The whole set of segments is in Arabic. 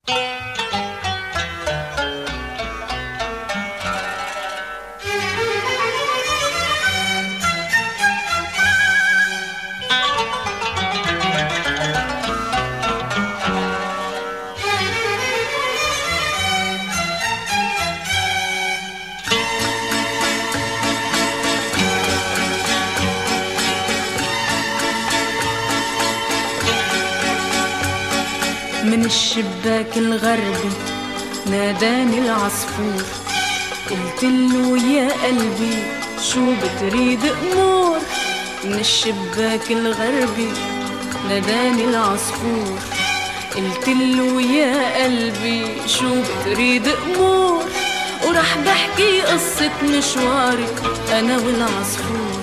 من الشباك الغربي ناداني العصفور، قلتله يا قلبي شو بتريد أمور. من الشباك الغربي ناداني العصفور، قلتله يا قلبي شو بتريد أمور. ورح بحكي قصة مشواري أنا والعصفور.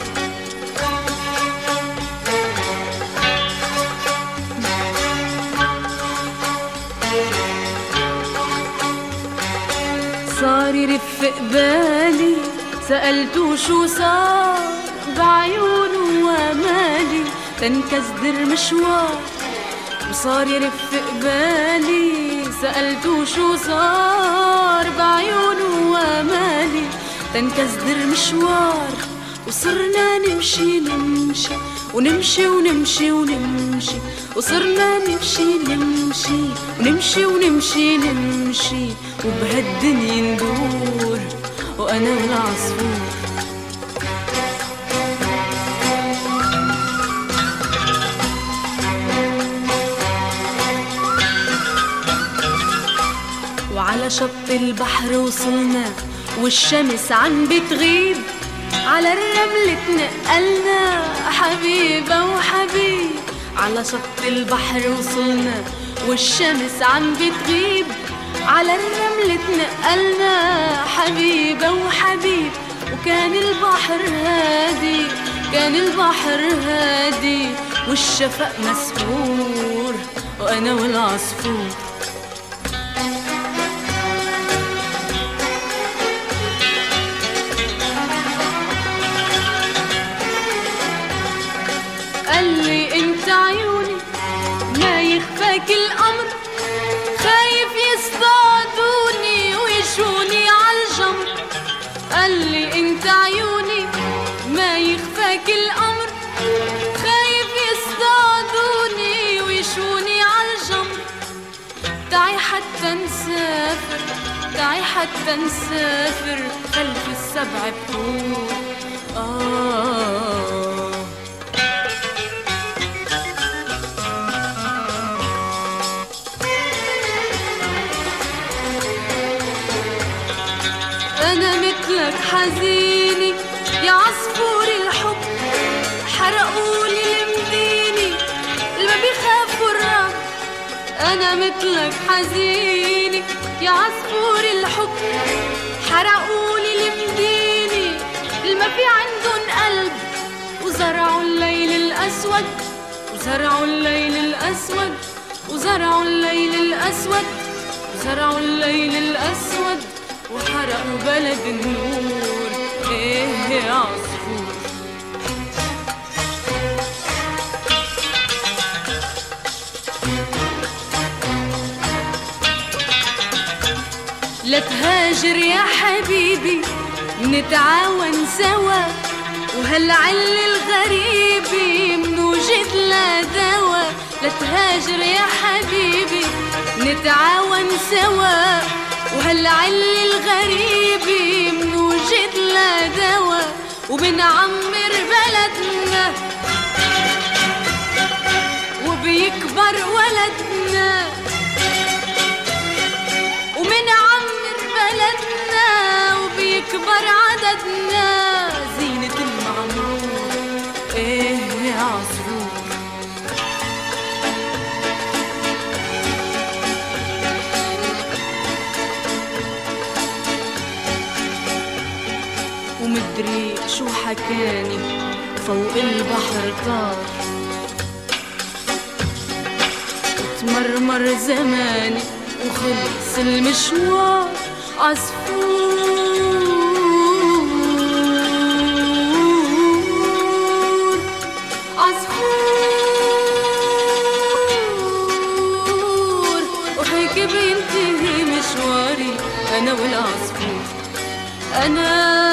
صار يرف قبالي، سألته شو صار بعيونه ومالي تنكسدر مشوار. وصار يرف قبالي، سألته شو صار بعيونه ومالي تنكسدر مشوار. وصرنا نمشي نمشي ونمشي ونمشي ونمشي، وصرنا نمشي نمشي ونمشي ونمشي نمشي، وبهالدنيا ندور وأنا والعصفور. وعلى شط البحر وصلنا والشمس عم بتغيب، على الرمل تنقلنا حبيبة وحبيب. على شط البحر وصلنا والشمس عم بتغيب، على الرمل تنقلنا حبيبة وحبيب. وكان البحر هادي، كان البحر هادي، والشفق مسحور وأنا والعصفور. قالي انت عيوني ما يخفاك الامر، خايف يصطادوني ويشوني عالجمر. قالي انت عيوني ما يخفاك الامر، خايف يصطادوني ويشوني عالجمر. تعي حتى نسافر، تعي حتى نسافر خلف السبع بحور. أنا مثلك حزيني يا عصفور الحب، حرقولي المديني اللي ما بيخافوا الرب. أنا مثلك حزيني يا عصفور الحب، حرقولي المديني اللي ما في عندن قلب. وزرعوا الليل الأسود، وزرعوا الليل الأسود، وزرعوا الليل الأسود، وزرعوا الليل الأسود، وحرقوا بلد النور. ايه يا عصفور. لا تهاجر يا حبيبي نتعاون سوا، وهالعل الغريب منوجد لا دوا. لا تهاجر يا حبيبي نتعاون سوا، وهالعل الغريب منوجد لا دوا. وبنعمر بلدنا وبيكبر ولدنا، ومنعمر بلدنا وبيكبر عددنا. زينة المعمور ايه يا عصفور. ومدري شو حكاني فوق البحر طار، وتمرمر زماني وخلص المشوار. عصفور عصفور، وهيك بينتهي مشواري أنا والعصفور. أنا